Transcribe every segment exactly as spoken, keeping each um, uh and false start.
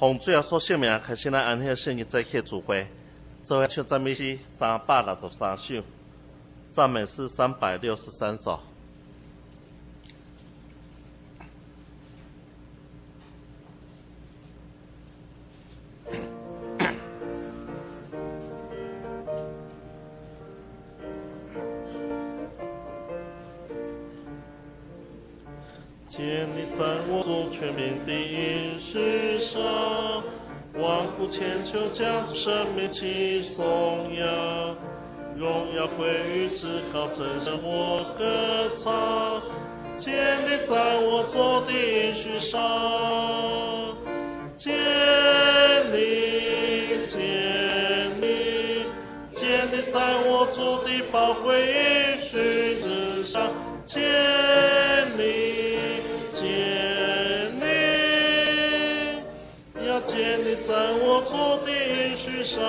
洪主要所姓名开始咱安遐圣日再去主会，做伙唱赞美诗三百六十三首，赞美诗三百六十三首。见你在我主全名的应许上，万苦千秋将生命起颂扬，荣耀归于至高真神我歌唱。见你在我左的应许上，见你见你见你在我左的宝贵应许之上，见你见你在我左的应许上，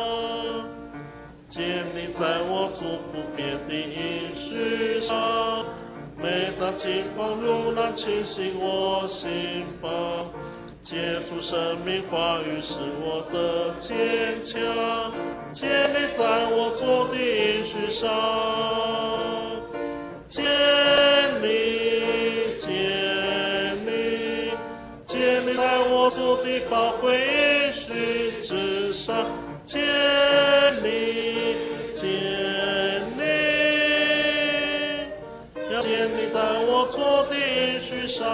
见你在我左不变的应许上，每当情况如那清醒我心房，接触生命话语使我的坚强。见你在我左的应许上，见你见你见你在我左的宝贵应许之上，见你见你要见你在我左的应许上，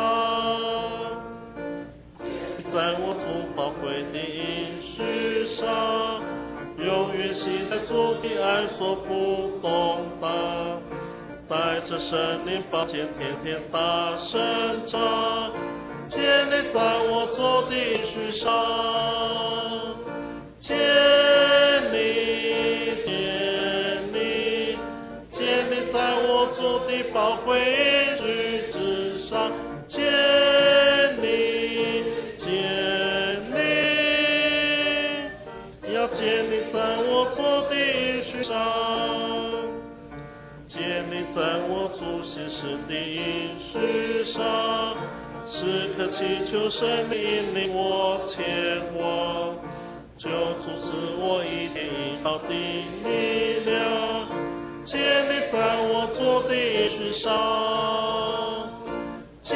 在我左宝贵的应许上，永远系在主的爱所不动荡，带着圣灵宝剑天天大声唱。见你在我左的应许上，见你见你见你在我左的宝贵应许之上，见你见你要见你在我左的应许上，见你在我左现实的应许上，时刻祈求神引领我前往，救主赐我一点一毫的力量。见你在我左的应许上，见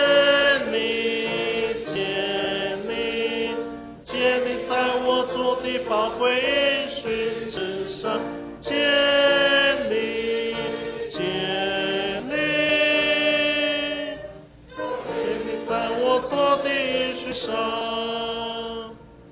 你见你见你在我左的宝贵应许之上，见你见你在我左的应许上。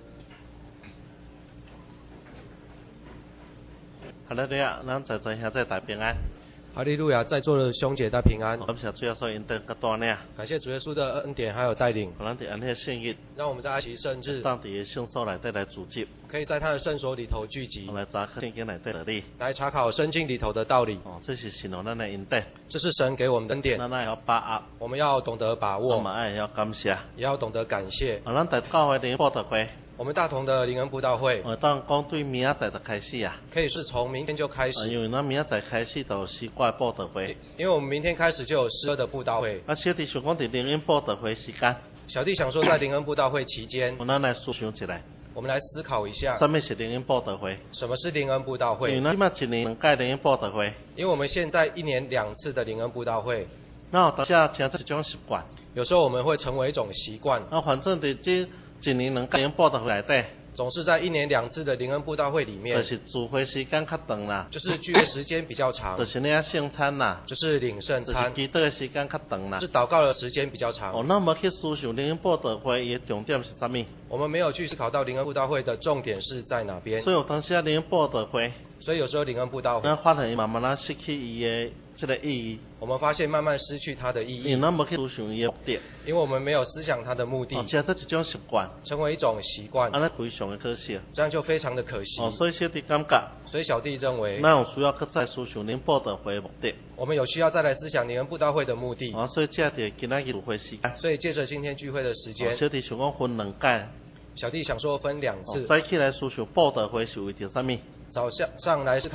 哈利路亚，咱在座现在大平安。 哈利路亚，在座的兄姐大平安。 感谢主耶稣引导和带领， 感谢主耶稣的恩典还有带领。 我们在安遐圣日， 让我们在安息圣日， 当地的圣所内底来组织， 可以在他的圣所里头聚集， 来查考圣经内底的理， 来查考圣经里头的道理。 哦，这是神让咱的恩典， 这是神给我们的恩典， 咱要把握， 我们要懂得把握， 我们爱要感谢， 也要懂得感谢。 啊，咱在教会灵报道会。 我们大同的灵恩布道会， 我当讲对明仔载就开始啊， 可以是从明天就开始， 啊、因为咱明仔载开始就有诗歌布道会， 因为我们明天开始就有诗歌的布道会。 啊，小弟想讲伫灵恩布道会时间， 小弟想说在灵恩布道会期间， 我咱来思想起来， 我们来思考一下， 什么是灵恩布道会？ 什么是灵恩布道会？ 因为咱即马一年两届灵恩布道会， 因为我们现在一年两次的灵恩布道会， 那有当下成这一种习惯， 有时候我们会成为一种习惯。 啊，反正伫这一年两届灵恩布道会内底。 总是在一年两次的灵恩布道会里面， 就是聚会时间较长啦， 就是聚会时间比较长， 就是那圣餐啦， 就是领圣餐， 就是祈祷的时间较长啦， 是祷告的时间比较长。 哦，那么去思想灵恩布道会伊的重点是啥物？ 我们没有去思考到灵恩布道会的重点是在哪边。 所以有当时啊灵恩布道会， 所以有时候灵恩布道会， 咱发现慢慢啊失去伊的这个意义。 我们发现慢慢失去它的意义， 因为咱无去思想伊的目的， 因为我们没有思想它的目的， 哦，这这一种习惯， 成为一种习惯， 安尼非常的可惜， 这样就非常的可惜。 哦，所以小弟感觉， 所以小弟认为， 咱有需要去再思想灵恩布道会的目的， 我们有需要再来思想灵恩布道会的目的。 哦，所以借着今仔日聚会时间， 所以借着今天聚会的时间， 哦，小弟想讲分两届。 小弟想说分两次， 早起来思想布道会是为着啥物？ 早上上来思考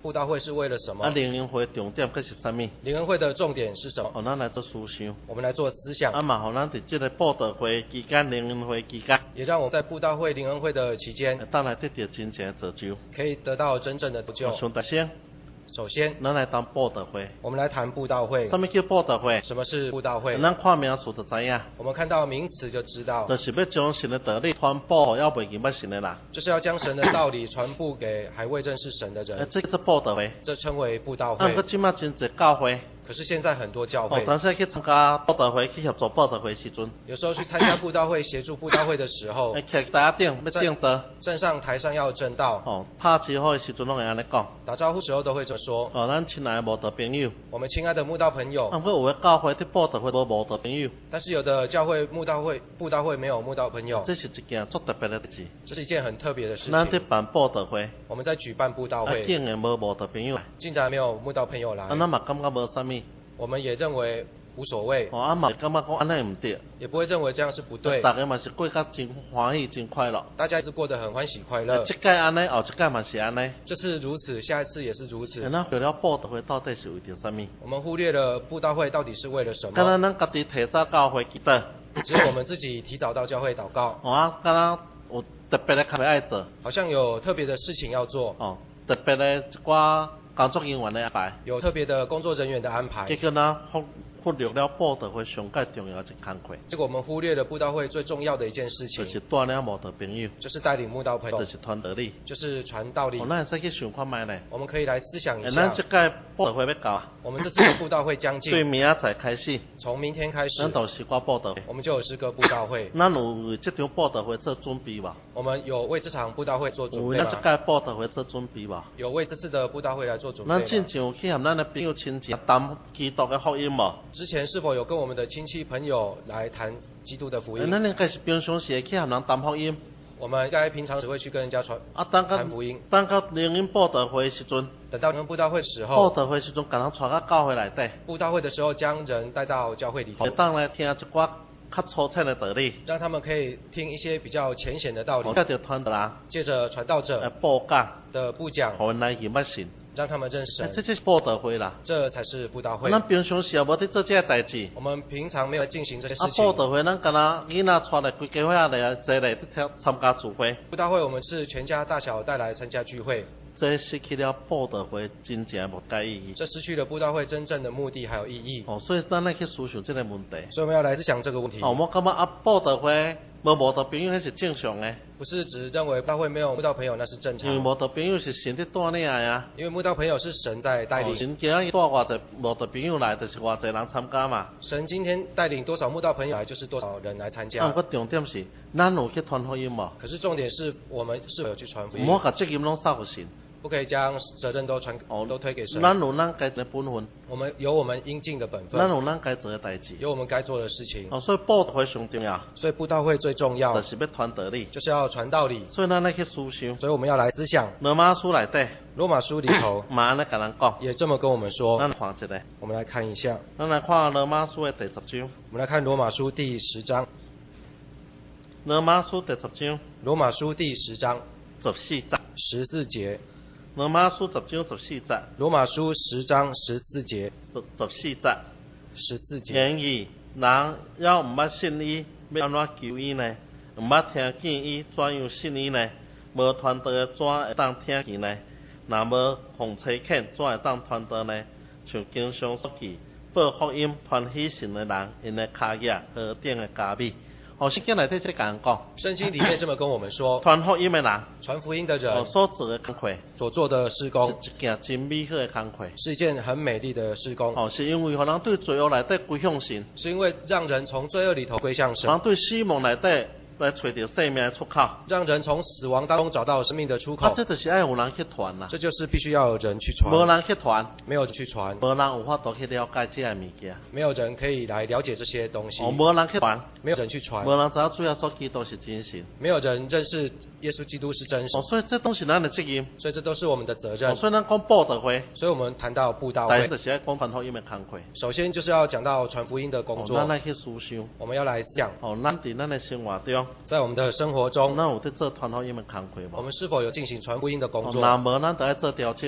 布道会是为了什啊， 么？ 灵恩会重点佫是啥物？ 灵恩会的重点是什么？ 互咱来做思想。 我们来做思想， 啊嘛，互咱伫即个布道会期间、灵恩会期间， 也让我们在布道会、灵恩会的期间， 会当来得到真正的造就。 可以得到真正的得救。 上大先， 首先， 咱来谈布道会。 我们来谈布道会。 啥物叫布道会？ 什么是布道会？ 咱看名词就知影， 我们看到名词就知道， 就是要将神的道理传播互要未认捌神的人。 就是要将神的道理传布给还未认识神的诶， 人， 这个是布道会。 这称为布道啊，不过会。 即马真侪教会， 可是现在很多教哦， 会， 当时去参加布道会，去协助布道会时阵， 有时候去参加布道会、协助布道会的时候诶，，徛台下顶要正道， 站上台上要正道， 哦，拍招呼的时阵拢会安尼讲， 打招呼时候都会这么说。 哦，咱亲爱的慕道朋友， 我们亲爱的慕道朋友， 啊，不过有的教会伫布道会无慕道朋友， 但是有的教会慕道会、布道会没有慕道朋友， 这是一件足特别的代志。 这是一件很特别的事情。 咱伫办布道会， 我们在举办布道啊， 会， 竟然无慕道朋友来， 竟然没有慕道朋友来啊，，咱嘛感觉无啥物， 我们也认为无所谓， 哦，啊嘛感觉讲安尼毋对， 也不会认为这样是不对。 大家嘛是过甲真欢喜、真快乐。 大家是过得很欢喜快乐啊，这届安尼，后一届嘛是安尼。 这次如此，下一次也是如此。 咱为了布道会到底是为着啥物？ 我们忽略了布道会到底是为了什敢若么？ 咱家己提早教会祈祷， 只有我们自己提早到教会祷告， 哦啊，敢若有特别的工作爱做， 好像有特别的事情要做， 哦，特别的一寡工作人员的安排， 有特别的工作人员的安排结。果咱忽忽略了布道会上界重要的一工课， 结果我们忽略了布道会最重要的一件事情， 就是带领慕道朋友， 就是带领慕道朋友就，是传道理。 就是传道理哦，。咱会使去想看卖咧， 我们可以来思想一诶， 下咱，这届布道会要到啊， 我们这次的布道会将近， 对明仔载开始， 从明天开始咱，就有诗歌布道会。 我们就有诗歌布道会。 咱有为这场布道会做准备无？ 我们有为这场布道会做有准备吗？ 为咱这届布道会做准备无？ 有为这次的布道会来做准备咱吗？ 进前有去和咱的朋友亲戚谈基督的福音无？ 之前是否有跟我们的亲戚朋友来谈基督的福音？ 诶咱应该是平常时会去和人谈福音， 我们应该平常只会去跟人家传， 啊，等到谈福音等到灵恩布道会的时阵， 等到跟布道会的时布候， 道会的时阵，甲人带到教会内底， 布道会的时候将人带到教会里头会，当来听一寡较粗浅的道理， 让他们可以听一些比较浅显的道理哦，，接着传道人借着传道来者布讲， 的布讲， 互因来认捌神。 让他们认识诶这神， 就是布道会啦。 这才是布道会。 咱平常时也无伫做这个代志。 我们平常没有进行这些啊， 事情布。道会咱敢若囡仔带来规家伙仔来坐来去参加聚会， 布道会我们是全家大小带来参加聚会， 这失去了布道会真正的目的意义。 这失去了布道会真正的目的还有意义。 哦，所以咱来去思想这个问题。 所以我们要来思想这个问题， 哦，我感觉啊，布道会无慕道朋友那是正常的， 不是只认为布道会没有慕道朋友那是正因为常， 慕道朋友是神伫带领的啊。 因为慕道朋友是神在带哦， 领， 神今日带偌济慕道朋友来，就是偌济人参加嘛。 神今天带领多少慕道朋友来，就是多少人来参啊， 加不。过重点是，咱有去传福音无？ 可是重点是我们是否有去传福音唔，好把责任拢撒互神。 不可以将责任都传哦都推给神。 咱有咱该做的本分， 我们有我们应尽的本分， 咱有咱该做的代志。 有我们该做的事情。 哦，所以布道会上重要， 所以布道会最重要就是要传道理。 就是要传道理， 所以咱来去思想， 所以我们要来思想。 罗马书内底， 罗马书里头嘛安尼甲咱讲， 也这么跟我们说。 咱看一个， 我们来看一下， 咱来看罗马书的第十章。 我们来看罗马书第十章。 罗马书第十章罗马书第十章十四节， 十四节。 罗马书十章十四节， 罗马书十章十四节， 十十四节。 十四节。 言语人要毋捌信伊，要安怎求伊呢？毋捌听见伊，怎样信伊呢？无传道的怎会当听见呢？若无奉差遣，怎会当传道呢？像经上所记，报福音、传喜信的人，因的骹业和顶的加米。哦，圣经内底这甲人讲， 圣经里面这么跟我们说， 传福音的人， 传福音的哦人所做的工课， 所做的事工是一件真美好的工课。 是一件很美丽的事工， 哦，是因为互人对罪恶内底归向神， 是因为让人从罪恶里头归向人神， 对死亡内底来找到生命的出口。 让人从死亡当中找到生命的出啊， 口。 这就是爱有人去传啦， 这就是必须要有人去传， 无人去传， 没有人去传， 无人有法度去了解这个物件。 没有人可以来了解这些东西， 哦，无人去传， 没有人去传无，人知影主耶稣基督是真神。 没有人认识耶稣基督是真神哦，，所以这都是咱的责任。 所以这都是我们的责哦， 任。 所以咱讲布道会， 所以我们谈到布道会但是就，是爱讲传福音的工课。 首先就是要讲到传福音的工哦， 作咱，来去思想。 我们要来想， 哦，咱伫咱的生活中， 在我们的生活中， 咱有伫做传福音的工课无？ 我们是否有进行传福音的工哦， 作？ 若无咱就要做调整咯。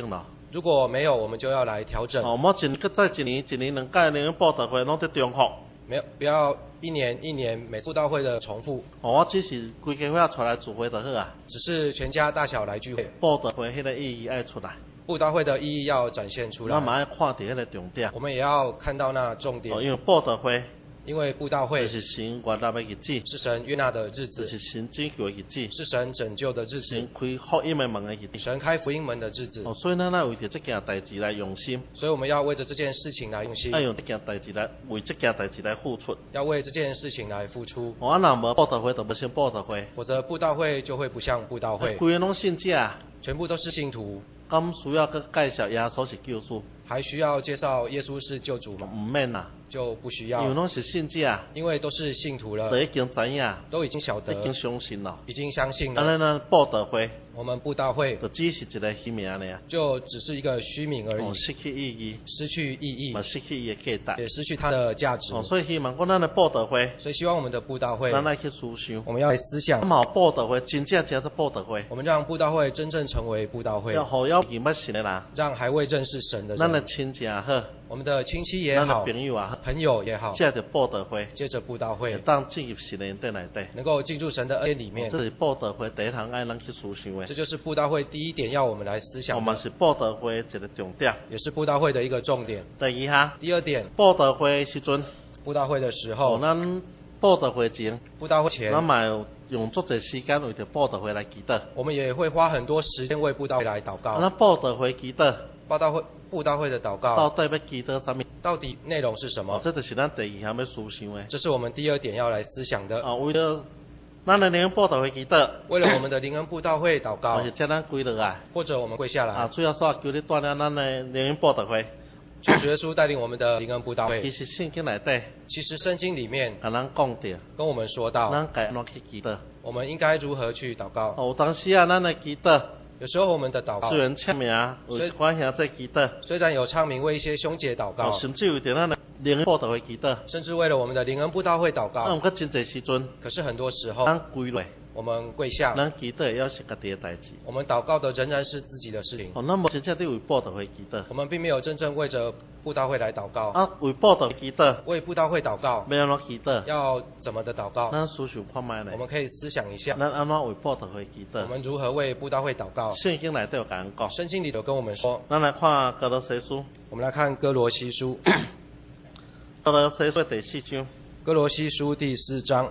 如果没有，我们就要来调整。 哦，莫一年搁再一年，一年两届灵恩布道会拢在重复。 没有，不要一年一年每次布道会的重复。 哦，我只是规家伙出来聚会就好啊。 只是全家大小来聚会。 布道会迄个意义爱出来。 布道会的意义要展现出来。 咱嘛要看到迄个重点。 我们也要看到那重点。 哦，因为布道会。 因为布道会就是神悦纳的日子， 是神悦纳的日子， 就是神拯救的日子， 是神拯救的日子， 神开福音的门的日子， 神开福音门的日子。 哦，所以咱要为着这件代志来用心， 所以我们要为着这件事情来用心， 要用这件代志来为这件代志来付出， 要为这件事情来付出。 哦，啊，若无布道会就不像布道会， 否则布道会就会不像布道会， 规个拢信者， 全部都是信徒。 咁需要佮介绍耶稣是救主， 还需要介绍耶稣是救主吗？ 唔免啦， 就不需要。 因为拢是信者， 因为都是信徒了， 都已经知影， 都已经晓得， 已经相信了， 已经相信了。 安尼咱布道会， 我们布道会就只是一个虚名尔， 就只是一个虚名而已， 哦，失去意义， 失去意义， 嘛失去伊的价值， 也失去它的价值。 哦，所以希望讲咱的布道会， 所以希望我们的布道会， 咱来去思想， 我们要来思想， 咁好布道会真正叫做布道会， 我们让布道会真正成为布道会， 要好要认识的人， 让还未认识神的人， 咱的亲戚也好， 我们的亲戚也好， 朋友也好， 朋友也好， 借着布道会， 借着布道会， 当进入神的恩典内底， 能够进入神的恩典里面。 这是布道会第一堂爱咱去思想的， 这就是布道会第一点要我们来思想的， 我们是布道会一个重点， 也是布道会的一个重点。 第二项， 第二点， 布道会时阵， 布道会的时候， 咱布道会前， 布道会前， 咱嘛有用足侪时间为着布道会来祈祷， 我们也会花很多时间为布道会来祷告。 咱布道会祈祷， 布道会布道会的祷告， 到底要祈祷啥物？ 到底内容是什么？ 哦，这就是咱第二项要思想的。 这是我们第二点要来思想的。 哦，为了咱的灵恩布道会祈祷， 为了我们的灵恩布道会祷告， 或者叫咱跪落来， 或者我们跪下来。 啊，主要说求你带领咱的灵恩布道会， 求主耶稣带领我们的灵恩布道会。 其实圣经内底， 其实圣经里面跟咱讲到， 跟我们说到， 咱该安怎去祈祷， 我们应该如何去祷告。 哦，有当时啊，咱的祈祷， 有时候我们的祷告虽然签名，有一寡兄在祈祷， 虽然有唱名为一些兄姐祷告， 哦，甚至为着咱的灵恩布道会祈祷， 甚至为了我们的灵恩布道会祷告。 那毋过真侪时阵， 可是很多时候， 咱跪落， 我们跪下， 咱祈祷也是家己的代志。 我们祷告的仍然是自己的事情。 哦，咱无真正伫为布道会祈祷。 我们并没有真正为着布道会来祷告。 啊，为布道会祈祷， 为布道会祷告， 要安怎祈祷？ 要怎么的祷告？ 咱思想看卖咧。 我们可以思想一下， 咱安怎为布道会祈祷？ 我们如何为布道会祷告？ 圣经内底有甲咱讲。 圣经里头跟我们说， 咱来看哥罗西书。 我们来看哥罗西书。 哥罗西书第四章。 哥罗西书第四章。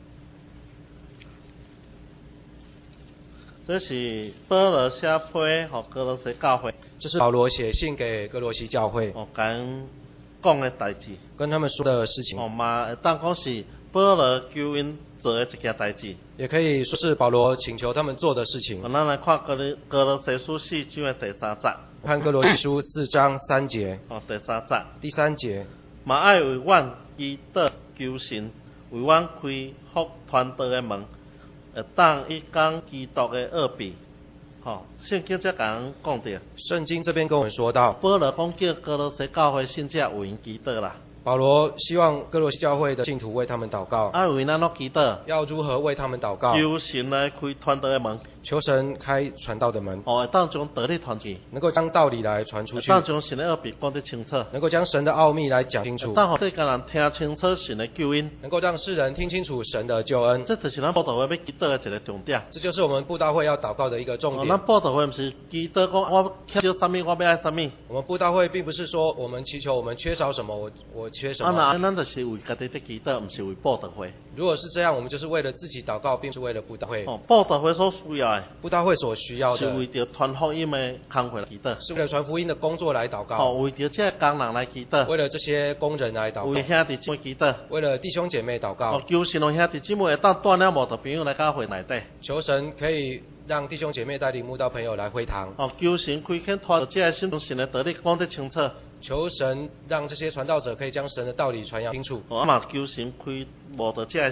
这是保罗写批互哥罗西教会。 这是保罗写信给哥罗西教会， 哦，甲因讲的代志， 跟他们说的事情。 哦嘛，会当讲是保罗求因做的一件代志。 也可以说是保罗请求他们做的事情。 哦，咱来看哥罗哥罗西书四章的第三节。 看哥罗西书四章三节。 哦，第三节。 第三节。 嘛爱为阮祈祷求神，为阮开福传道的门。会当伊讲基督的奥秘，吼，圣经才甲人讲着。 圣经这边跟我们说到， 保罗讲叫哥罗西教会信者为因祈祷啦。 保罗希望哥罗西教会的信徒为他们祷告。 啊，为安怎祈祷？ 要如何为他们祷告？ 求神来开传道的门。 求神开传道的门。 哦，会当将道理传去。 能够将道理来传出去。 当将神的奥秘讲得清楚。 能够将神的奥秘来讲清楚。 当世间人听清楚神的救恩。 能够让世人听清楚神的救恩。 这就是咱布道会要祈祷的一个重点。 这就是我们布道会要祷告的一个重点。 哦，咱布道会不是祈祷讲我缺少什么，我要爱什么。 我们布道会并不是说我们祈求我们缺少什么，我我缺什么。 啊，那咱就是为家己在祈祷，不是为布道会。 如果是这样，我们就是为了自己祷告，并不是为了布道会。 哦，布道会所需要的。 布道会所需要的。 是为着传福音的工会来祈祷。 是为了传福音的工作来祷告。 哦，为着这工人来祈祷。 为了这些工人来祷告。 为兄弟姊妹祈祷。 为了弟兄姐妹祷告。 哦，求神让兄弟姊妹会当带了慕道朋友来教会内底。 求神可以让弟兄姐妹带领慕道朋友来会堂。 哦，求神开垦传这个心中神的道理讲得清楚。 求神让这些传道者可以将神的道理传扬清楚。 哦，啊嘛求神开慕道这个心。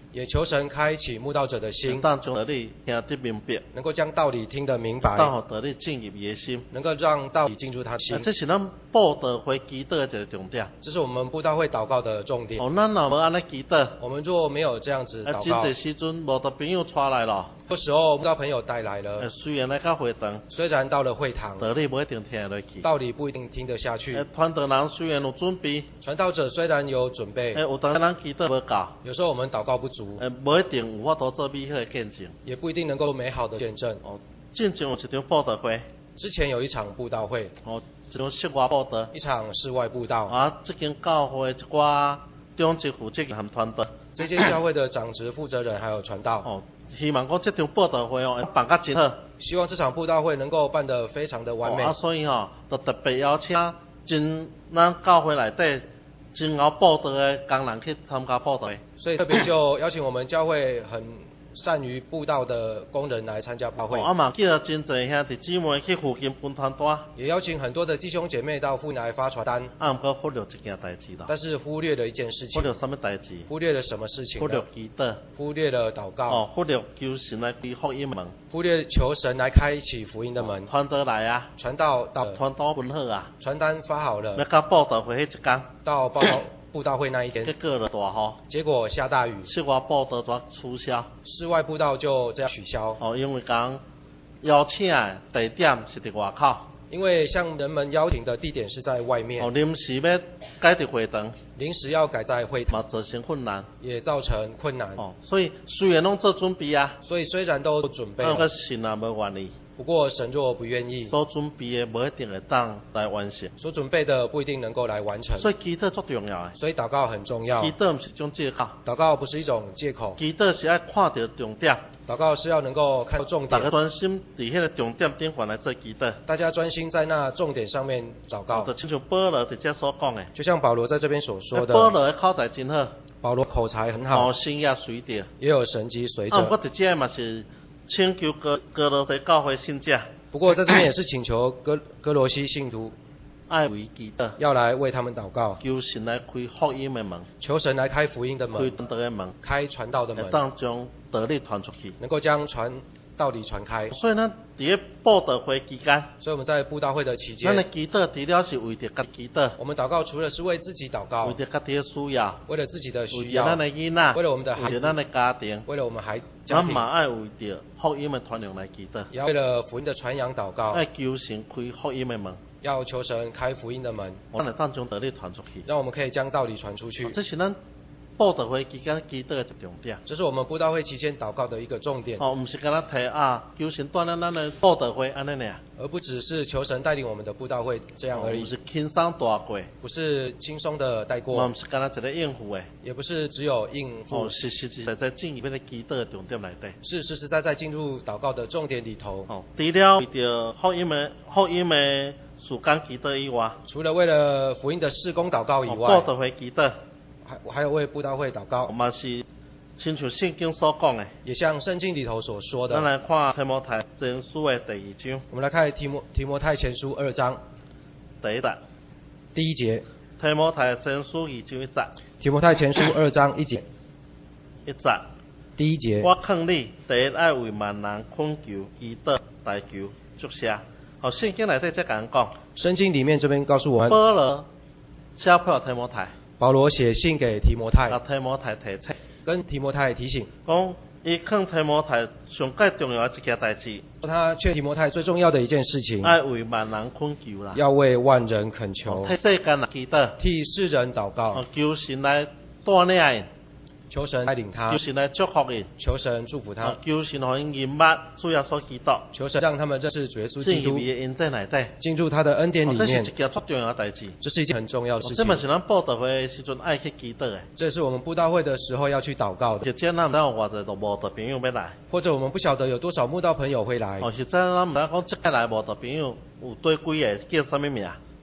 也求神开启慕道者的心， 当将道理听得明白， 能够将道理听得明白， 当互道理进入伊的心。 能够让道理进入他的心。 啊，这是咱布道会祈祷的一个重点。 这是我们布道会祷告的重点。 哦，咱若无安尼祈祷， 我们若没有这样子啊， 祷告， 真侪时阵无的朋友带来咯。 有时候慕道朋友带来了， 呃，虽然来到会堂， 虽然到了会堂， 道理无一定听得落去。 道理不一定听得下去呃，。传道人虽然有准备， 传道者虽然有准备呃，，有当咱祈祷无够， 有时候我们祷告不足， 呃，无一定有法度做美好的见证。 也不一定能够美好的见证。 哦，进前有一场布道会， 之前有一场布道会， 哦，一场室外布道， 一场室外布道， 啊，这间教会一寡中职负责人和传道， 这间教会的长职负责人还有传道， 哦，希望讲这场布道会哦，会办甲真好。 希望这场布道会能够办得非常的完美哦、啊，。所以吼、哦，就特别邀请真咱教会内底真敖布道的工人去参加布道会。 所以特别就邀请我们教会很善于布道的工人来参加布道会哦，，啊嘛叫真侪兄弟姊妹去附近分传单， 也邀请很多的弟兄姐妹到附近来发传单， 啊，毋过忽略一件代志咯， 但是忽略了一件事情， 忽略什么代志？ 忽略了什么事情忽略呢？ 祈祷， 忽略了祷告， 哦，忽略求神来开福音门， 忽略求神来开启福音的门。 传道来啊， 传道到传单分好啊， 传单发好要了， 到布道会迄一天， 到报道布道会那一结天， 果就大雨， 结果下大雨， 室外布道就取消。 室外布道就这样取消。 哦，因为讲邀请的地点是伫外口， 因为向人们邀请的地点是在外面， 哦，临时要改伫会堂， 临时要改在会堂， 嘛造成困难。 也造成困难。 哦，所以虽然拢做准备啊， 所以虽然都准备但个了， 神也无愿意， 不过神若不愿意， 所准备的无一定会当来完成。 所准备的不一定能够来完成。 所以祈祷足重要的， 所以祷告很重要祈，祷毋是一种借口， 祷告不是一种借口， 祈祷是爱看到重点， 祷告是要能够看到重大家点， 专心伫迄个重点顶悬来做祈祷。 大家专心在那重点上面祷告就。亲像保罗伫遮所讲的， 就像保罗在这边所说的， 保罗的口才真好， 保罗口才很好哦，，心也随着。 也有神迹随啊，毋过着。 伫遮嘛是请求哥哥罗西教会信者不过在这边也是请求哥哥罗西信徒爱为祈祷， 要来为他们祷告， 求神来开福音的门， 求神来开福音的开门， 传道的门， 开传道的会门， 当将道理传出去。 能够将传道理传开。 所以咱伫咧布道会期间， 所以我们在布道会的期咱的间， 祈祷除了是为着家己祈祷， 我们祷告除了是为自己祷告为，着家己的需要， 为了自己的为需要着咱，的囡仔， 为了我们的孩子为着咱的家庭， 为了我们孩家庭， 咱嘛爱为着福音的传扬来祈祷， 也要为了福音的传扬祷告， 爱求神开福音的门， 要求神开福音的门， 咱会当将道理传出去。 让我们可以将道理传出去。 这是咱布道会期间祈祷的一个重点。 这是我们布道会期间祷告的一个重点， 哦，毋是干那提啊，求神带咱咱的布道会安尼尔， 而不只是求神带领我们的布道会这样而已哦毋，是轻松大过， 不是轻松的带嘛过毋，是干那一个应付的， 也不是只有应付哦，，是实实在在进入迄个祈祷的重点内底。 是实实在在进入祷告的重点里头。 哦，除了为着福音的福音的事工祈祷以外， 除了为了福音的事工祷告以哦， 外布，道会祈祷， 还还有为布道会祷告， 嘛是亲像圣经所讲的。 也像圣经里头所说咱的。 来看提摩太前书的第二章我们来看提摩提摩太前书二章第一节， 第一节， 提摩太前书二章一节， 提摩太前书二章一节， 一节。 第一节， 我劝你，第一爱为万人恳求、祈祷、代求、祝谢。哦，圣经内底才讲讲， 圣经里面这边告诉我们， 保罗写票提摩太， 保罗写信给提摩太甲，提摩太提醒， 跟提摩太提醒， 讲伊劝提摩太上介重要的一件代志， 他劝提摩太最重要的一件事情， 爱为万人恳求啦， 要为万人恳求， 替世间人祈祷， 替世人祷告哦，，求神来带领因， 求神带领他求，神来祝福因， 求神祝福他哦，，求神互因明白主耶稣基督， 求神让他们认识主耶稣基督， 进入伊的恩典内底， 进入他的恩典哦， 里面这是一，件足重要的代志。 这是一件很重要的事情哦这嘛。是咱布道会的时阵爱去祈祷的。 这是我们布道会的时候要去祷告的， 就这咱毋知有偌济都无道朋友要来， 或者我们不晓得有多少慕道朋友会来， 哦，实在咱毋知讲即届来无道朋友有对几个叫啥物名？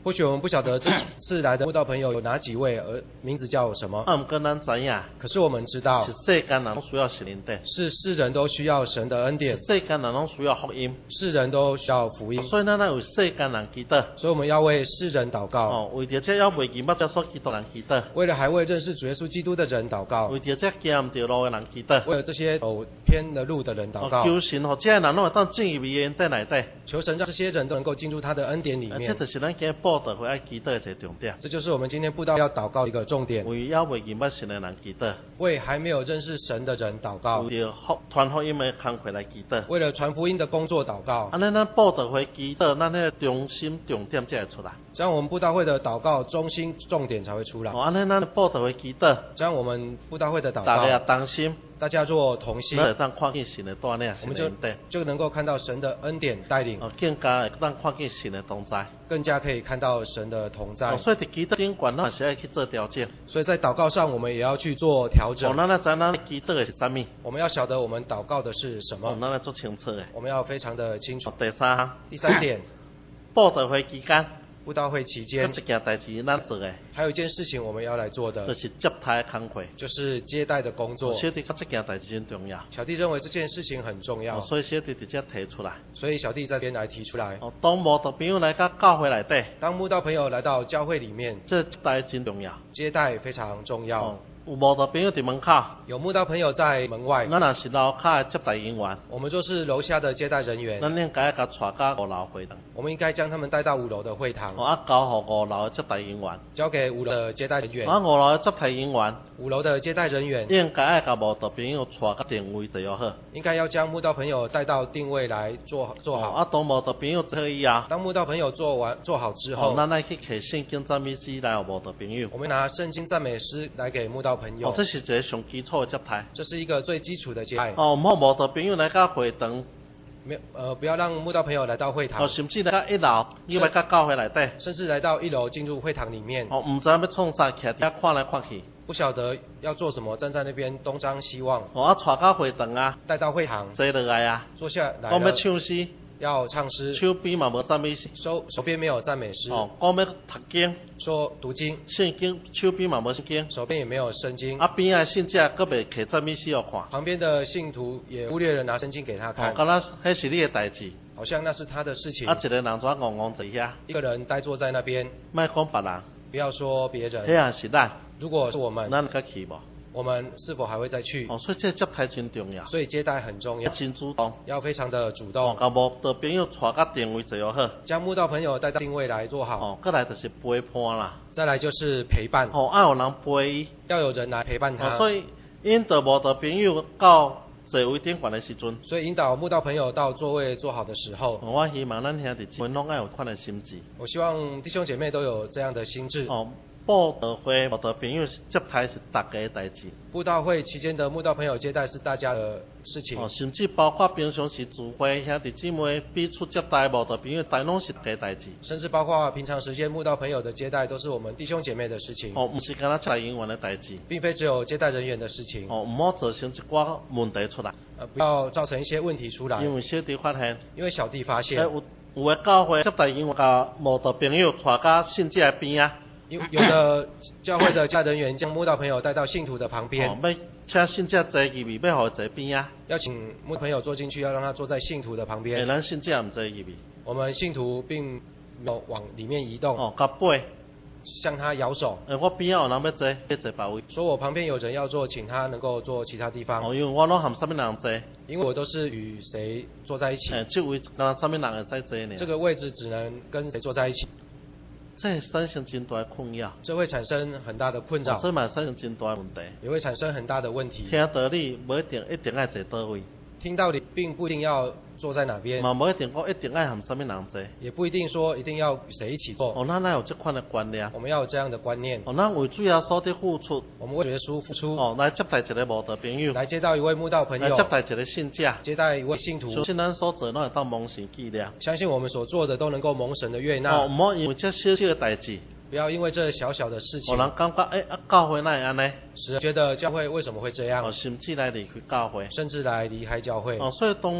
或许我们不晓得这次来的慕道朋友有哪几位，而名字叫什么。 啊，毋过咱知影， 可是我们知道， 是世间人拢需要神恩典， 是世人都需要神的恩典， 世间人拢需要福音， 世人都需要福音。 所以咱要为世间人祈祷。 所以我们要为世人祷告， 哦，为着这要未见捌耶稣基督人祈祷， 为了还未认识主耶稣基督的人祷告， 为着这行唔对路的人祈祷， 为了这些走偏了路的人祷告， 哦，求神互这些人拢会当进入伊恩典内底。 求神让这些人都能够进入他的恩典里啊，这面。 就是咱今日报道会爱祈祷的一个重点。 这就是我们今天布道要祷告的一个重点， 为要未见捌神的人祈祷， 为还没有认识神的人祷告， 为着福传福音的工课来祈祷。 为了传福音的工作祷告。 安尼咱报道会祈祷，咱迄个中心重点才会出来。 这样我们布道会的祷告中心重点才会出来。 哦，安尼咱报道会祈祷， 这样我们布道会的祷大家也告， 当心， 大家做同心， 咱会当看见神的带领， 我们就神的恩典。 就能够看到神的恩典带领， 哦，更加会当看见神的同在。 更加可以看到神的同在哦，。所以伫祈祷顶管，咱也是爱去做调整。 所以在祷告上，我们也要去做调哦， 整。 咱来知咱祈祷的是啥物？ 我们要晓得我们祷告的是什哦， 么， 咱来做清楚的。 我们要非常的清楚哦。，第三项， 第三点， 报道会期间， 布道会期有间一件代志咱做的， 还有一件事情我们要来做的， 就是接待的工课。 就是接待的工作。 小弟觉这件代志真重要， 小弟认为这件事情很重要哦，，所以小弟直接提出来。 所以小弟在这边来提出来。 哦，当无道朋友来到教会内底， 当慕道朋友来到教会里面， 这接待真重要。 接待非常重要哦。，有无道朋友伫门口， 有慕道朋友在门外， 咱若是楼骹的接待人员， 我们就是楼下的接待人员， 咱应该甲带到五楼会堂， 我们应该将他们带到五楼的会堂哦，，啊交互五楼的接待人员， 交给五楼的接待人员。 啊五楼的接待人员五楼的接待人员应该爱甲无道朋友带到定位就要好。 应该要将慕道朋友带到定位来做做哦， 好。 啊当无道朋友做好以后， 当慕道朋友做完做好之后， 哦，咱来去摕圣经赞美诗来互无道朋友。 我们拿圣经赞美诗来给慕道朋友哦，，这是一个上基础的接待。 这是一个最基础的接待。 哦，毋好无道朋友来到会堂， 没有呃，不要让慕道朋友来到会堂哦，，甚至来到一楼，又要到教会内底， 甚至来到一楼进入会堂里面， 哦，毋知要创啥，徛伫遐看来看去， 不晓得要做什么，站在那边东张西望。 哦，啊带到会堂啊， 带到会堂坐落来啊， 坐下来讲要了， 唱诗， 要唱诗， 手边嘛无赞美诗， 手手边没有赞美诗， 哦，讲要读经， 说读经， 圣经手边嘛无圣经， 手边也没有圣经， 啊边仔信者佫袂摕赞美诗互看，哦， 旁边的信徒也忽略了拿圣经给他看， 敢若迄是你的代志， 好像那是他的事情啊。一个人怎戆戆坐遐， 一个人呆坐在那边， 莫讲别人， 不要说别迄人， 样是咱， 如果是我们， 咱该去无？ 我们是否还会再去？ 哦，所以这接待真重要， 所以接待很重要， 真主动。 要非常的主哦， 动， 甲无道朋友带到定位就要好。 将慕道朋友带到定位来做好。 哦，再来就是陪伴啦。 再来就是陪伴， 哦，爱有人陪伊。 要有人来陪伴哦， 他。 所以因着无道朋友到座位顶悬的时阵， 所以引导慕道朋友到座位坐好的时候， 哦我希望咱兄弟姊妹拢爱有款的心智。 我希望弟兄姐妹都有这样的心智。 哦，报道会无道朋友接待是大家的代志。 布道会期间的慕道朋友接待是大家的事情， 哦，甚至包括平常时聚会兄弟姊妹彼此接待无道朋友，但拢是大家的代志。 甚至包括平常时间慕道朋友的接待，都是我们弟兄姐妹的事情， 哦，毋是干那接待人员的代志。 并非只有接待人员的事情。 哦，毋好造成一寡问题出来， 呃，不要造成一些问题出来， 因为小弟发现。 因为小弟发诶， 现， 有有的教会接待人员甲无道朋友带到信者的边啊， 有有的教会的接待人员将慕道朋友带到信徒的旁边， 哦，要请信者坐入面，要互伊坐边啊， 要请慕道朋友坐进去，要让他坐在信徒的旁诶， 边。 咱信者毋坐入面， 我们信徒并没有往里面移动， 哦，甲背， 向他摇手， 诶，我边仔有人要坐，要坐别位， 说我旁边有人要坐，请他能够坐其他地方， 哦，因为我拢含啥物人坐， 因为我都是与谁坐在一起， 诶，即位敢若啥物人会使坐呢？ 这个位置只能跟谁坐在一起， 这会产生真大的困扰， 这会产生很大的困扰哦，所以嘛产生真大的问题。 也会产生很大的问题。 听道理无一定一定爱坐倒位， 听道理并不一定要坐在哪边， 嘛无一定讲一定爱含啥物人坐。 也不一定说一定要与谁一起坐。 哦，咱哪有这款的观念？ 我们要有这样的观念， 哦，咱为主耶稣的付出， 我们为耶稣付出， 哦，来接待一个无道朋友， 来接到一位慕道朋友， 来接待一个信者。 接待一位信徒相，信咱所做，拢会当蒙神纪念。 相信我们所做的都能够蒙神的悦哦， 纳， 毋好因为这小小的代志， 不要因为这小小的事情互，人感觉诶、啊，教会哪会安尼？ 使人觉得教会为什么会这样哦，，甚至来离开教会。 甚至来离开教会。 哦，所以当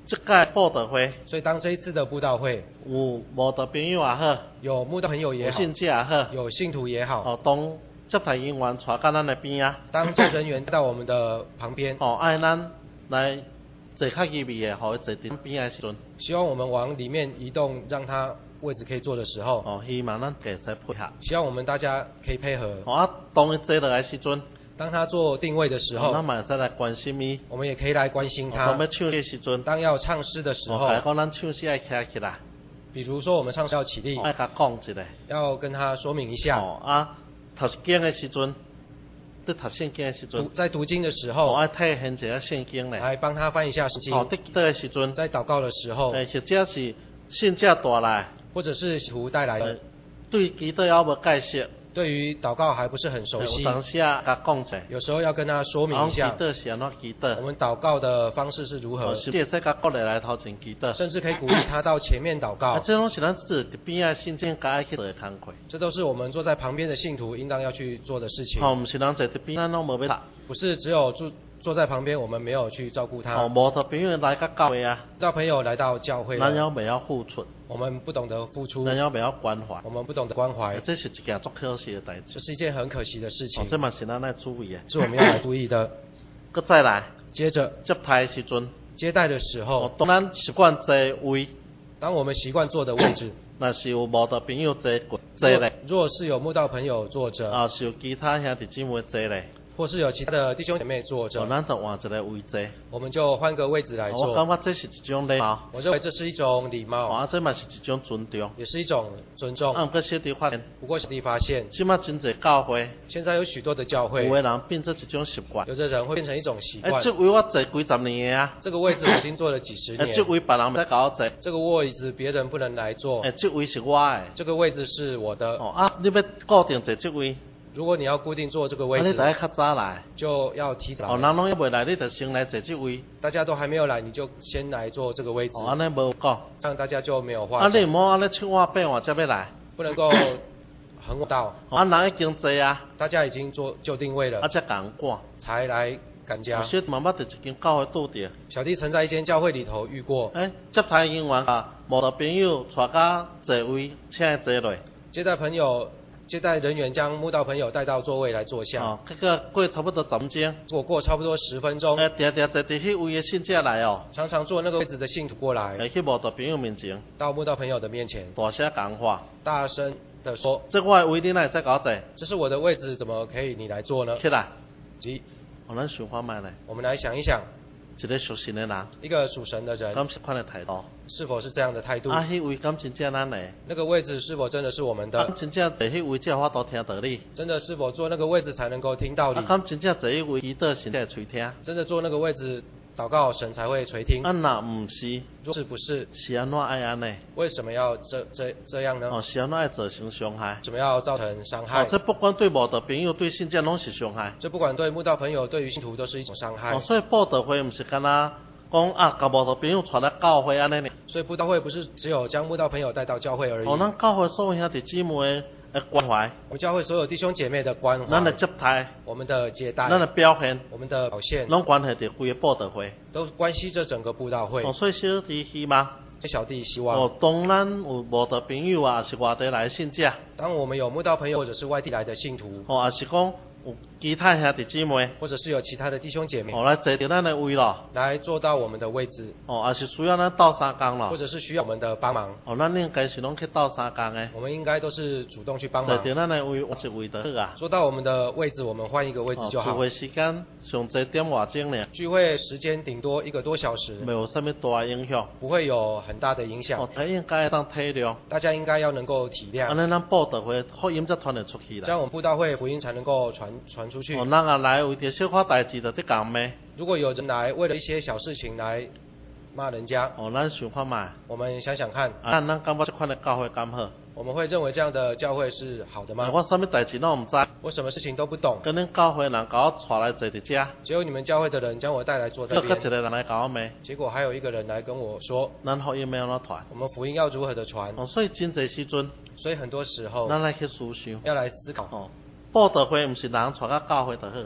即届布道会所以当这一次的布道会， 有慕道朋友也好， 有慕道朋友也好， 有信者也好， 有信徒也好， 哦，当接待人员带到咱的边啊， 当接人员到我们的旁边， 哦，爱咱来坐较入去的，互伊坐伫边的时阵， 希望我们往里面移动，让他位置可以坐的时候， 哦，希望咱家使配合。 希望我们大家可以配合。 哦，啊，当伊坐落来时阵， 当他做定位的时哦， 候， 咱嘛会使来关心伊。 我们也可以来关心哦， 他。 当要唱的时阵， 当要唱诗的时候， 哦，讲咱唱诗爱起来起来， 比如说我们唱诗要起立， 哦爱甲讲一下。 要跟他说明一下。 哦，啊，读经的时阵，伫读圣经的时阵读，在读经的时哦， 候， 爱替现一下圣经咧。 来帮他翻一下圣经。 哦，伫祈祷的时阵， 在祷告的时候， 诶，或者是信者带来， 或者是使徒带来呃的， 对祈祷还无解释， 对于祷告还不是很熟悉有，当时啊甲讲者， 有时候要跟他说明一讲祈下， 祷是安怎祈我祷， 们祷告的方式是如何哦，，是会使甲国内来头前祈祷。 甚至可以鼓励他到前面祷啊， 告。 这拢是咱自己边啊信正该去做的工课。 这都是我们坐在旁边的信徒应当要去做的事情， 哦，毋是咱坐伫边，咱拢无要读。 不是只有坐坐在旁边，我们没有去照顾他。 哦，无同朋友来甲教会啊， 到朋友来到教会了， 咱要袂晓付出， 我们不懂得付出， 咱要袂晓关怀， 我们不懂得关怀， 这是一件足可惜的代志。 这是一件很可惜的事哦情，， 这嘛是咱来注意的。 是我们要来注意的。 搁再来， 接着接待的时阵， 接待的时哦候，， 当咱习惯坐位， 当我们习惯坐的位置， 若是有无的朋友坐过坐咧， 若是有慕道朋友坐着， 啊是有其他兄弟姊妹坐咧， 或是有其他的弟兄姐妹坐哦， 着， 咱就换一个位坐。 我们就换个位置来哦我感坐。 觉这是一种礼貌， 我认为这是一种礼哦， 貌， 啊这嘛是一种尊重。 也是一种尊重。 啊，毋过小弟发现， 不过小弟发现， 即马真侪教会， 现在有许多的教会有，的人变做一种习惯。 有的人会变成一种习哎， 惯。 这位我坐几十年的啊， 这个位置我已经坐了几十哎， 年这，位别人毋使甲我坐， 这个位置别人不能来坐哎，，这位是我的。 这个位置是我的。 哦啊，你要固定坐这位， 如果你要固定坐这个位啊，你置， 得爱较早来。 就要提早哦， 来。 人拢还未来，你就先来坐这位。 大家都还没有来，你就先来坐这个位置哦，，安尼无讲。 这样大家就没有话啊，你讲， 毋好安尼唱我八晚才要来。 不能够很晚到。 哦啊，人已经坐啊， 大家已经做就定位啊， 了， 才共赶。 才来赶家哦。小弟妈妈伫一间教会拄着， 小弟曾在一间教会里头遇过， 哎，接待人员啊，无的朋友带到座位，请伊坐落。 接待朋友、接待人员将慕道朋友带到座位来坐下。 哦，结果过差不多十分钟， 我过差不多十分钟， 哎，定定坐伫迄位的信者来哦， 常常坐那个位置的信徒过来， 哎，去无的朋友面前， 到慕道朋友的面前， 大声讲话。 大声的说这我的位你哪会使甲我坐？：“ 这是我的位置，怎么可以你来坐呢起来，？” 即哦，咱想看卖咧， 我们来想一想， 一个属神的人， 一个属神的人敢是款的态度？ 是否是这样的态度？ 啊，迄位敢真正咱的？ 那个位置是否真的是我们的敢？真正坐迄位才有法度听道理？ 真的是否坐那个位置才能够听道理啊，？敢真正坐迄位祈祷神才会垂听？ 真的坐那个位置祷告，神才会垂听啊，。若毋是， 若是不是， 是安怎爱安尼？ 为什么要这这这样呢？ 哦，是安怎爱造成伤害？ 为什么要造成伤害哦，？这不管对无的朋友、对信者拢是伤害。 这不管对慕道朋友，对于信徒都是一种伤害哦，。所以报道会毋是干那讲啊，甲无的朋友带来教会安尼呢？ 所以布道会不是只有将慕道朋友带到教会而已。 哦，咱教会所有兄弟姊妹的关怀， 我们教会所有弟兄姐妹的关咱的怀， 接待， 我们的接待， 咱的表现， 我们的表现， 拢关系着规个报道会。 都关系着整个布道会哦，。所以小弟希望， 小弟希哦望，， 当咱有无的朋友啊，是外地来的信者， 当我们有慕道朋友或者是外地来的信徒， 哦，也是讲有其他兄弟姊妹， 或者是有其他的弟兄姐妹哦，来坐伫咱的位咯， 来坐到我们的位置， 哦，也是需要咱斗相共咯或，者是需要我们的帮忙， 哦，咱应该是拢去斗相共的， 我们应该都是主动去帮忙。 坐伫咱的位换一位就好啊。 坐到我们的位置，我们换一个位置哦， 就好。 聚会时间上侪点外钟呢， 聚会时间顶多一个多小时， 没有什么大影响。 不会有很大的影响哦，。他应该当体谅， 大家应该要能够体谅， 安尼咱报道会福音才传得出去啦。 这样我们布道会福音才能够传传出去。 哦，咱也来为着小可代志就伫讲骂， 如果有人来为了一些小事情来骂人家， 哦，咱想看卖， 我们想想看， 啊，咱感觉这款的教会敢好？ 我们会认为这样的教会是好的吗？ 我什么代志拢毋知， 我什么事情都不懂， 跟恁教会人甲我带来坐伫遮， 只有你们教会的人将我带来坐在又这边， 搁一个人来甲我骂， 结果还有一个人来跟我说， 咱福音要安怎传？ 我们福音要如何的传。 哦，所以真侪时阵， 所以很多时候咱来去思想， 要来思考， 哦，报道会毋是人带到教会就好啊。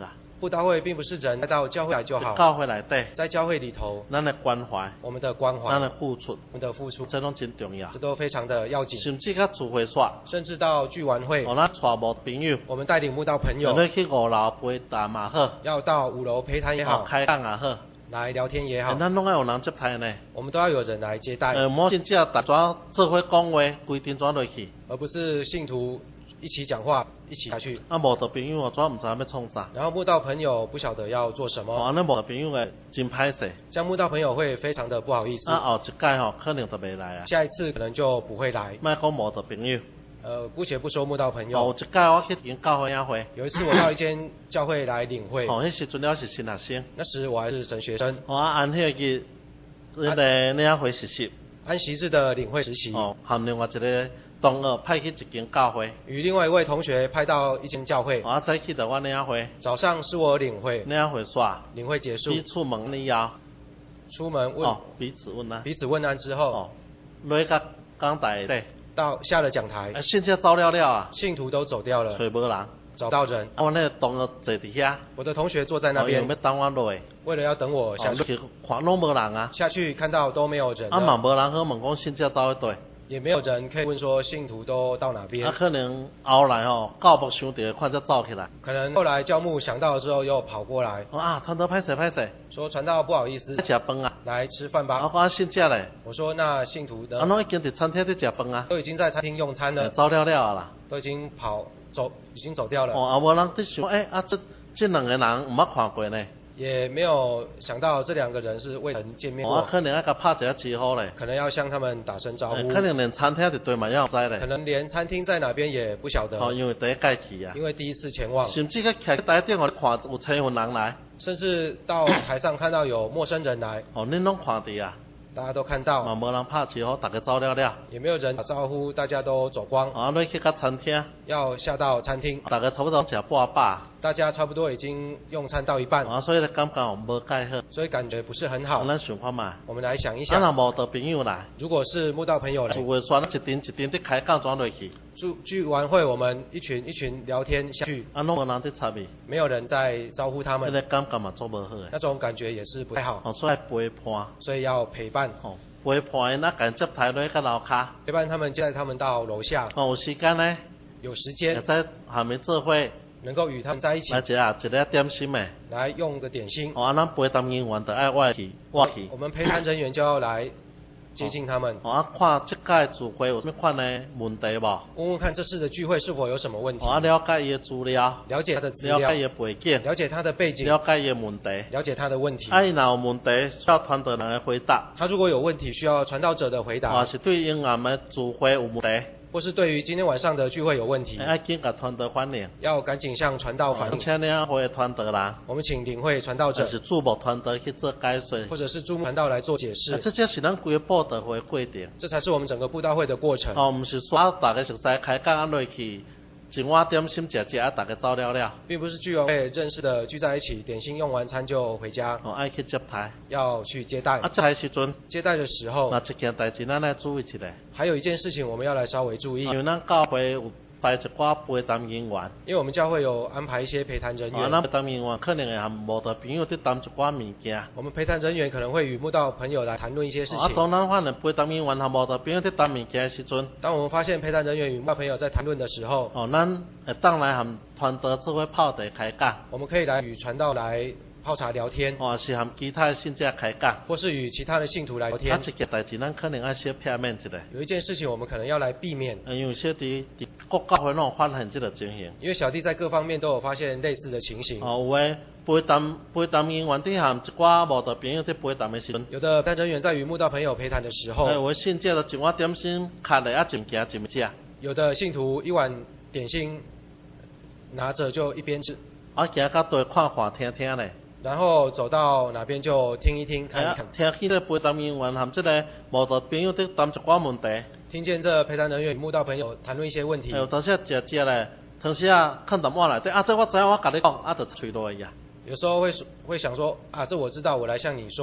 布道会并不是人带到教会来就好， 教会内底， 在教会里头， 咱的关怀， 我们的关怀， 咱的付出， 我们的付出， 这拢真重要， 这都非常的要紧。 甚至甲聚会煞， 甚至到聚完会， 哦，咱带无朋友， 我们带领慕道朋友， 要去五楼陪谈也好， 要到五楼陪谈也好， 开讲也好， 来聊天也好， 咱拢要有人接待呢。 我们都要有人来接待， 呃，莫真正大专做伙讲话，规定转落去， 而不是信徒一起讲话，一起下去。 啊，无到朋友我怎唔知要创啥？ 然后慕道朋友不晓得要做什么， 哦，安尼无到朋友诶，真歹势。 这样慕道朋友会非常的不好意思。 啊，后一届吼，可能就袂来啊。 下一次可能就不会来。 莫讲无到朋友。 呃，姑且不说慕道朋友。 哦，有一届我去间教会领会。 有一次我到一间教会来领会。 哦，迄时阵了是新学生。 那时我还是神学生。 哦，啊，按迄个日，迄个领会实习。 安息日的领会实习。 哦，含另外一个同学派去一间教会。 与另外一位同学派到一间教会。 哦，早起就我领会。 早上是我领会。 领会煞。 领会结束。 彼此问以后。 出门问。 哦，彼此问安。 彼此问安之后。 哦，落甲讲台底。 到下了讲台， 啊，信者走了了啊， 信徒都走掉了， 找无人， 找不到人。 啊，我那个同学坐伫遐， 我的同学坐在那边， 哦、要等我落， 为了要等我下去， 看拢无人啊， 下去看到都没有人， 啊，嘛无人好问讲信者走去倒， 也没有人可以问说信徒都到哪边。 啊，可能后来吼、哦，教牧想到，看才走起来。 可能后来教牧想到之后又跑过来， 哦、啊，传道歹势歹势， 说传道不好意思， 来吃饭啊， 来吃饭吧。 啊，我信者咧， 我说那信徒呢？ 啊，拢已经伫餐厅伫食饭啊， 都已经在餐厅用餐了， 走了了啦， 都已经跑走，已经走掉了。 哦，啊，无人伫想，诶、欸，啊，这这两个人毋捌看过呢。 也没有想到这两个人是未曾见面过， 哦、可能要甲拍一下招呼咧， 可能要向他们打声招呼， 可能连餐厅伫对嘛要知咧， 可能连餐厅在哪边也不晓得， 哦，因为第一届去啊， 因为第一次前往， 甚至佮徛台顶，互你看有千份人来， 甚至到台上看到有陌生人来， 哦，恁拢看伫啊。 大家都看到， 嘛无人拍招呼，大家走了了， 也没有人打招呼，大家都走光。 啊，你去到餐厅， 要下到餐厅， 大家差不多食半饱， 大家差不多已经用餐到一半， 啊，所以咧感觉无介好， 所以感觉不是很好。 咱想看嘛， 我们来想一想， 啊，若无到朋友来， 如果是慕道朋友来， 聚会选一点一点的开讲转落去， 聚聚完会，我们一群一群聊天下去， 啊，拢无人伫参与， 没有人在招呼他们， 那个感觉嘛做无好诶， 那种感觉也是不太好。 哦，所以陪伴， 所以要陪伴， 哦。陪伴因啊，共接待落去楼骹， 陪伴他们接待他们到楼下。 哦，有时间呢， 有时间， 会使下面做伙， 能够与他们在一起， 来一下一个点心诶， 来用个点心。 哦，啊，咱陪谈人员就爱我去，我去。 我们陪谈人员就要来接近他们。 哦，啊，看这届聚会有什么款的问题无？ 问问看这次的聚会是否有什么问题？ 哦，啊，了解伊的资料， 了解他的资料， 了解伊的背景， 了解他的背景， 了解伊的问题， 了解他的问题。 啊，伊若有问题需要传道人来回答。 他如果有问题需要传道者的回答， 或是对因暗的聚会有问题， 或是对于今天晚上的聚会有问题， 要紧甲传道反映， 要赶紧向传道反映。 请领会的传道人， 我们请领会传道者， 或是驻牧传道去做解说， 或者是驻牧传道来做解释。 啊、这才是咱规个布道会过程， 这才是我们整个布道会的过程。 哦，毋是说大家熟悉开讲啊落去。一碗点心食食啊，大家走了了， 并不是聚会认识的聚在一起，点心用完餐就回家。 哦，爱去接待， 要去接待。 啊，接待时阵， 接待的时候， 那一件代志咱来注意一下。 还有一件事情我们要来稍微注意， 因为咱教会有带一寡陪谈人员， 因为我们教会有安排一些陪谈人员。 啊，咱陪谈人员可能会和无的朋友伫谈一寡物件。 我们陪谈人员可能会与慕道朋友来谈论一些事情。 啊，当咱发现陪谈人员和无的朋友伫谈物件的时阵， 当我们发现陪谈人员与慕道朋友在谈论的时候， 哦，咱会当来和传道做伙泡茶开讲。 我们可以来与传道来泡茶聊天， 或、哦、是和其他的信者开讲， 或是与其他的信徒来聊天。 啊，一件代志咱可能要小片面一下。 有一件事情我们可能要来避免， 因为小弟伫各教会拢有发现这个情形。 因为小弟在各方面都有发现类似的情形。 哦，有诶陪谈陪谈人员伫和一寡无的朋友伫陪谈的时阵， 有的陪谈人员在与慕道朋友陪谈的时候， 有诶信者就一碗点心卡咧啊，一件一物食。 有的信徒一碗点心拿着就一边吃， 啊，行到对看看听听咧。 然后走到哪边就听一听看一看， 听起个陪谈人员和这个无道朋友伫谈一寡问题， 听见这陪谈人员与慕道朋友谈论一些问题。 有当时食食咧，当时啊看淡碗内底，啊这我知影，我甲你讲，啊就吹落去啊。 有时候会会想说啊，这我知道，我来向你说。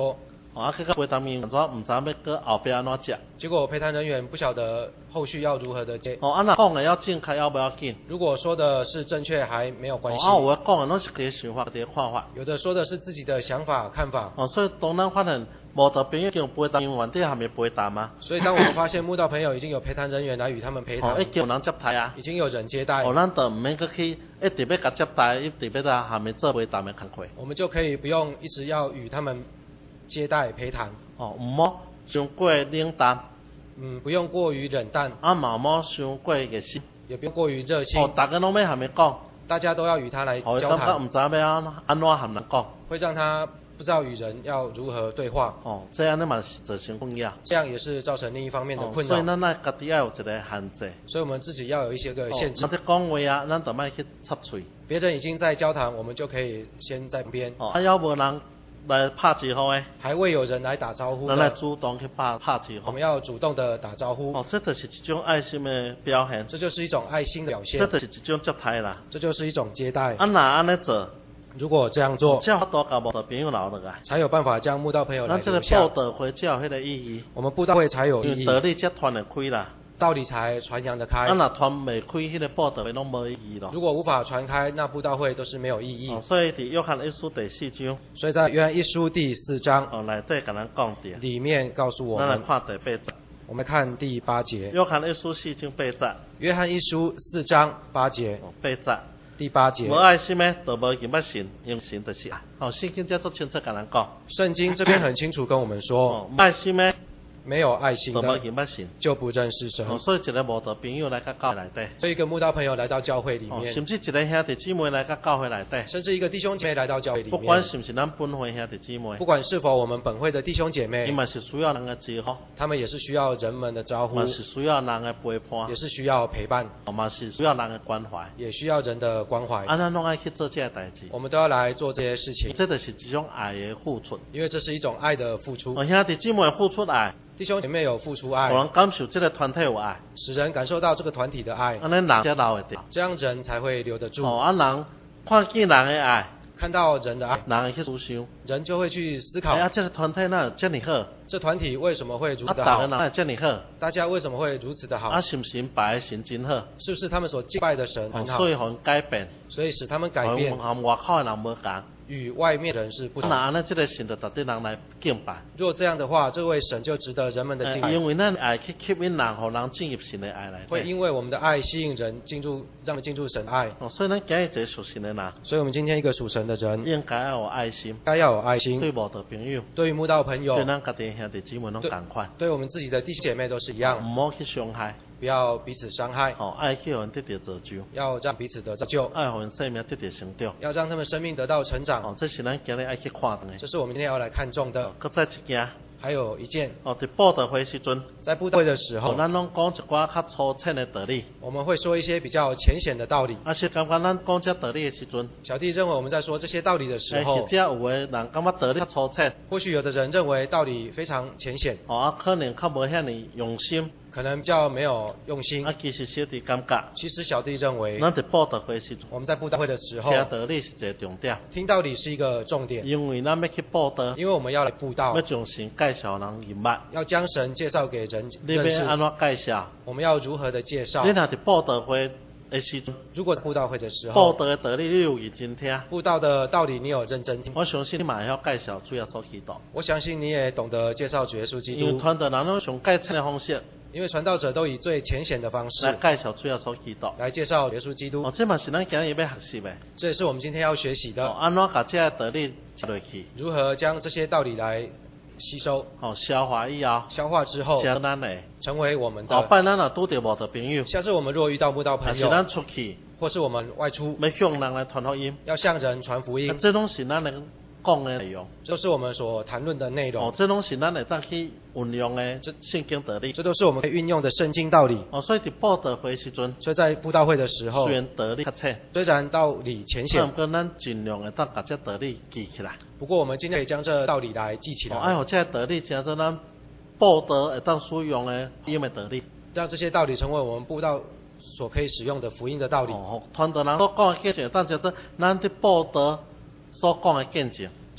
哦，啊，去到陪谈员怎唔知要搁后壁安怎接？ 结果陪谈人员不晓得后续要如何的接。 哦，啊那讲的要正确，要不要紧？ 如果说的是正确，还没有关系。 哦，啊有的讲的拢是自己想法、自己看法。 有的说的是自己的想法、看法。 哦，所以当咱发现无道朋友已经有陪谈员原底还没陪谈吗？ 所以当我们发现慕道朋友已经有陪谈人员来与他们陪谈， 哦，已经有人接待啊， 已经有人接待， 哦，咱就唔免搁去一直要甲接待，一直要在下面做陪谈的工课。 我们就可以不用一直要与他们接待陪谈。 哦，唔好伤过冷淡， 嗯，不用过于冷淡， 啊，嘛唔好伤过热心， 也不用过于热心。 哦，大家拢要下面讲， 大家都要与他来哦， 交谈， 唔知要安安怎含人讲， 会让他不知道与人要如何对话。 哦，这样你嘛是造成困扰， 这样也是造成另一方面的困扰。 哦、所以咱那家己要有一个限制， 所以我们自己要有一些个限制。 哦，咱讲话啊，咱就莫去插嘴。 别人已经在交谈，我们就可以先在旁边。 哦，啊，要无人来拍招呼诶， 还未有人来打招呼， 咱来主动去拍拍招呼。 我们要主动的打招呼。 哦，这就是一种爱心的表现， 这就是一种爱心的表现。 这就是一种接待啦， 这就是一种接待。 啊，那安尼做， 如果这样做， 才有多甲无的朋友留落来， 才有办法将慕道朋友来留下。 咱这个布道会才有迄个意义， 我们布道会才有意义， 道理才传得开啦。 道理才传扬得开。 啊，若传未开，迄个布道会拢无意义咯。 如果无法传开，那布道会都是没有意义。 哦，所以伫约翰一书第四章， 所以在约翰一书第四章， 哦，内底甲咱讲的， 里面告诉我们， 咱来看第八节。 我们看第八节。 约翰一书四章八节。 约翰一书四章八节。 哦，八节。 第八节。 无爱心诶，就无认捌神，因神就是爱。哦，圣经这做清楚甲咱讲。 圣经这边很清楚跟我们说， 哦，爱心诶。 没有爱心的，就不认识神。 哦，所以一个慕道朋友来到教会内底， 所以一个慕道朋友来到教会里面， 哦、甚至一个兄弟姊妹来到教会内底， 甚至一个弟兄姐妹来到教会里面， 不管是不是咱本会兄弟姊妹， 不管是否我们本会的弟兄姐妹， 伊嘛是需要人的招呼， 他们也是需要人们的招呼， 嘛是需要人的陪伴， 也是需要陪伴， 哦嘛是需要人的关怀， 也需要人的关怀。 啊，咱拢爱去做这个代志， 我们都要来做这些事情， 这就是一种爱的付出， 因为这是一种爱的付出。 哦，兄弟姊妹付出爱。 弟兄姐妹有付出爱， 我人感受这个团体有爱， 使人感受到这个团体的爱， 安尼人才留会到， 这样人才会留得住。 哦，啊人看见人的爱， 看到人的爱， 人会去思想， 人就会去思考。 哎呀，这个团体哪有这么好？ 这团体为什么会如此的好？ 啊，大家哪有这么好？ 大家为什么会如此的好？ 啊，是不是拜的神真好？ 是不是他们所敬拜的神很好？ 哦、所以互改变， 所以使他们改变， 和外口的人无同。 与外面人是不同。 那安尼，这个神就值得人来敬拜。 如果这样的话，这位神就值得人们的敬拜。 因为咱爱去吸引人，互人进入神的爱来。 会因为我们的爱吸引人进入，让人进入神爱。 哦，所以咱今日一个属神的人。 所以我们今天一个属神的人， 应该要有爱心， 该要有爱心。 对慕道朋友， 对于慕道朋友， 对咱家己兄弟姊妹拢同款。 对我们自己的弟兄姐妹都是一样。 唔好去伤害。 不要彼此伤害， 哦，爱去互人得到造就， 要让彼此得造就， 爱互人生命得到成长， 要让他们生命得到成长。 哦，这是咱今日爱去看的， 这是我们今天要来看重的。 搁再一件， 还有一件， 哦，在布道会时阵， 在布道会的时候， 哦，咱拢讲一寡较粗浅的道理， 我们会说一些比较浅显的道理。 啊，是感觉咱讲这道理的时阵， 小弟认为我们在说这些道理的时候， 或者有的人感觉道理较粗浅， 或许有的人认为道理非常浅显， 哦，啊，可能较无遐尼用心。 可能比较没有用心。 啊，其实小弟感觉， 其实小弟认为， 咱在布道会时， 我们在布道会的时候， 听道理是一个重点， 听道理是一个重点。 因为咱要去布道， 因为我们要来布道， 要将神介绍人认捌， 要将神介绍给人你要安怎介绍？ 我们要如何的介绍？ 你若伫布道会的时阵， 如果布道会的时候， 布道的道理你有认真听， 布道的道理你有认真听， 我相信你嘛会晓介绍主耶稣基督。 我相信你也懂得介绍主耶稣基督。 因为传道人拢上介浅的方式。 因为传道者都以最浅显的方式来介绍主耶稣基督， 来介绍耶稣基督。 哦，这嘛是咱今日要学习的。 这也是我们今天要学习的。 哦，安怎把这个道理接落去？ 如何将这些道理来吸收？ 哦，消化以后， 消化之后， 将咱的成为我们的。 后摆咱若拄着无的朋友， 下次我们若遇到慕道朋友， 是咱出去， 或是我们外出， 要向人来传福音， 要向人传福音， 这拢是咱的讲的内容， 这是我们所谈论的内容。 哦，这拢是咱会当去运用的这圣经道理， 这都是我们运用的圣经道理。 哦，所以伫布道会时阵， 所以在布道会的时候， 虽然道理较浅， 虽然道理浅显， 不过咱尽量会当把这道理记起来。 不过我们今天可以将这道理来记起来。 哦，哎，这道理成做咱布道会当使用的福音的道理， 让这些道理成为我们布道所可以使用的福音的道理。 哦，传道人所讲的见证，当叫做咱伫布道所讲的见证。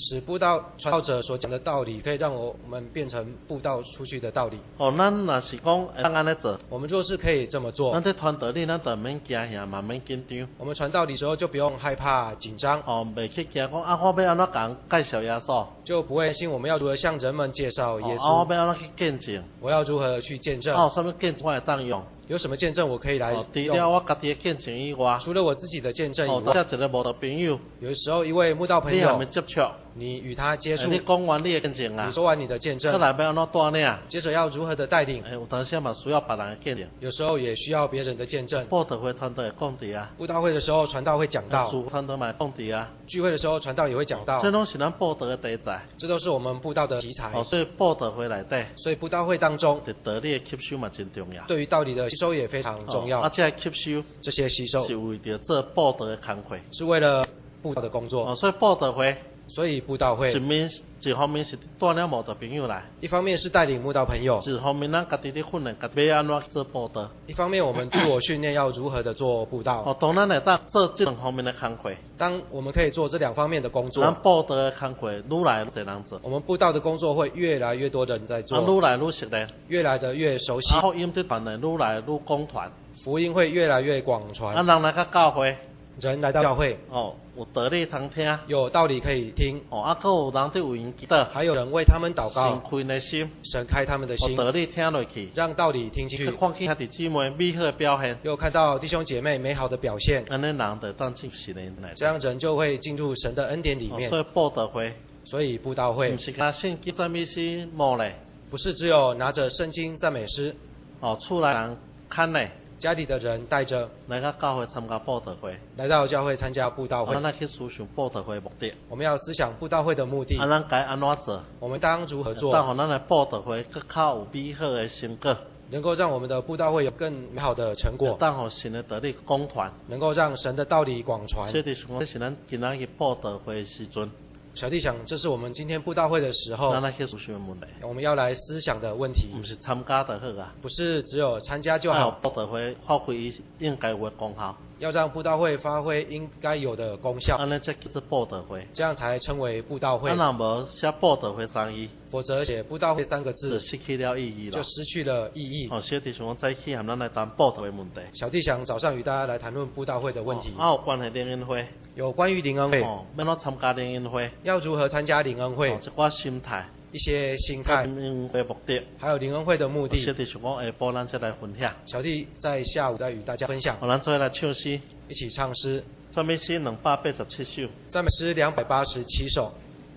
使布道传道者所讲的道理，可以让我们变成布道出去的道理。 哦，咱若是讲会当安尼做， 我们若是可以这么做， 咱在传道理，咱就免惊吓，嘛免紧张。 我们传道理的时候就不用害怕紧张， 哦，袂去惊讲啊，我要安怎讲介绍耶稣， 就不会担心我们要如何向人们介绍耶稣， 哦，啊，我要安怎去见证， 我要如何去见证， 哦，什么见证我会当用？ 有什么见证我可以来哦，除了用？ 我家己的见证以外， 除了我自己的见证以哦， 外， 再一个无道朋友， 有的时候一位慕道朋你还友没接触， 你与他接触， 哎你讲完你的见证啊你，说完你的见证， 再来要安怎带领？ 接着要如何的带领， 哎，有当时嘛需要别人的见证。 有时候也需要别人的见证。 报道会传道会讲伫啊， 布道会的时候，传道会讲到； 主传道嘛会讲伫啊， 聚会的时候，传道也会讲到这。拢是咱报道的题材。 这都是我们布道的题材哦，。所以报道会内底， 所以布道会当中， 对道理的吸收嘛真重要。 对于道理的吸收也非常重要。 哦、啊，这个吸收这些吸收是为着做报道的工课。 是为了布道的工作。 哦，所以报道会所以布道会一面一方面是带领慕道朋友来， 一方面是带领慕道朋友， 一方面咱家己咧训练，家己要安怎做报道。 一方面我们自我训练要如何的做布道。 哦，当咱会当做这两方面的工课， 当我们可以做这两方面的工咱作， 报道的工课愈来愈多人做， 我们布道的工作会越来越多的人在啊， 做， 愈来愈熟练， 越来的越熟悉啊，，福音这传的愈来愈广传， 福音会越来越广啊， 传， 人来到教会， 人来到教会哦，有道理通听， 有道理可以听， 哦，啊，佫有人对为因祈祷， 还有人为他们祷敞告， 开的心， 神开他们的有心， 道理听落去， 让道理听进去去，看见兄弟姊妹美好的表现， 又看到弟兄姐妹美好的表现， 安尼人就当进神的内这样人就会进入神的恩典里面哦。所以报道会， 所以布道会毋是甲圣经赞美诗幕咧， 不是只有拿着圣经赞美诗， 哦，厝内人看咧， 家里的人带着来到教会参加报道会， 来到教会参加布道会啊，。咱去思想报道会的目的， 我们要思想布道会的目的啊，，咱该安怎做？ 我们当如何当做， 互咱的报道会更较有美好的成果， 能够让我们的布道会有更美好的成果， 当互神的道理广传。 能够让神的道理广传所。以就是讲，这是咱今仔日报道会的时阵， 小弟想，这是我们今天布道会的时候咱，来去思想的问题， 我们要来思想的问题， 毋是参加就好啊。 不是只有参加就要好， 报道会发挥伊应该有的功效， 要让布道会发挥应该有的功效， 安尼才叫做报道会。 这样才称为布道会啊，。若无写报道会三字， 否则写布道会三个就字失去了意义了就。失去了意义。 哦，小弟想讲早起含咱来谈报道的问题。 小弟想早上与大家来谈论布道会的问题， 哦啊，有关系联谊会， 有关于灵恩会， 哦，要怎参加联谊会？ 要如何参加灵恩会哦，，一寡心态， 一些心态， 联谊会的目的。 还有灵恩会的目的小。弟想讲下晡咱再来分享。 小弟在下午再与大家分享， 好，咱做来唱诗， 一起唱诗， 赞美诗两百八十七首。 赞美诗两百八十七首。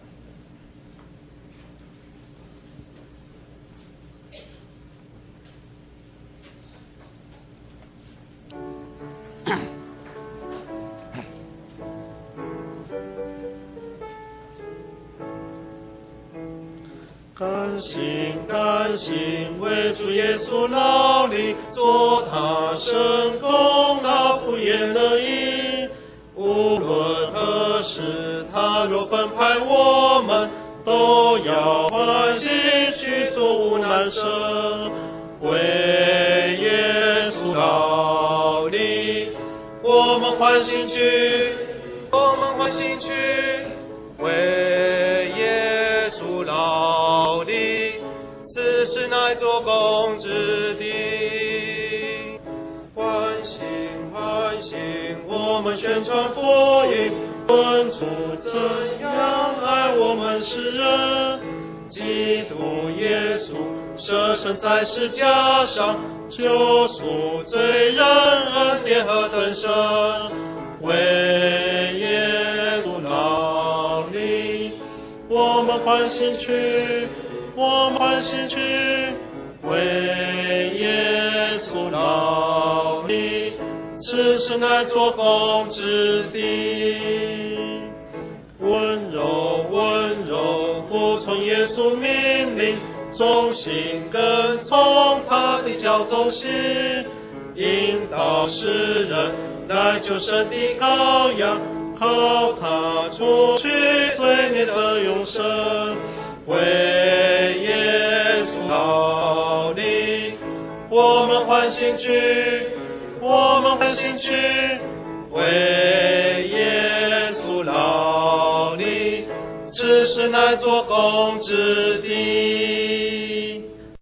甘心甘心为主耶稣劳力，做他神功劳敷衍了义。无论何时，他若分派我们，都要欢喜去做无难事，为耶稣劳力，我们欢喜去，我们欢喜去，为耶稣劳力，此事乃做工之地。欢喜欢喜，我们宣传福音，问主怎样爱我们世人。基督耶稣舍身在十字架上，救赎罪人，恩典何等深，为耶稣劳力，我们欢喜去，我们欢喜去，为耶稣劳力，此事乃做工之地。温柔温柔服从耶稣命令，忠心跟从他的教宗心，引导世人来救神的羔羊，靠他除去罪孽的永生，为耶稣劳力，我们欢喜去，我们欢喜去，为耶稣劳力，此实乃做工之地。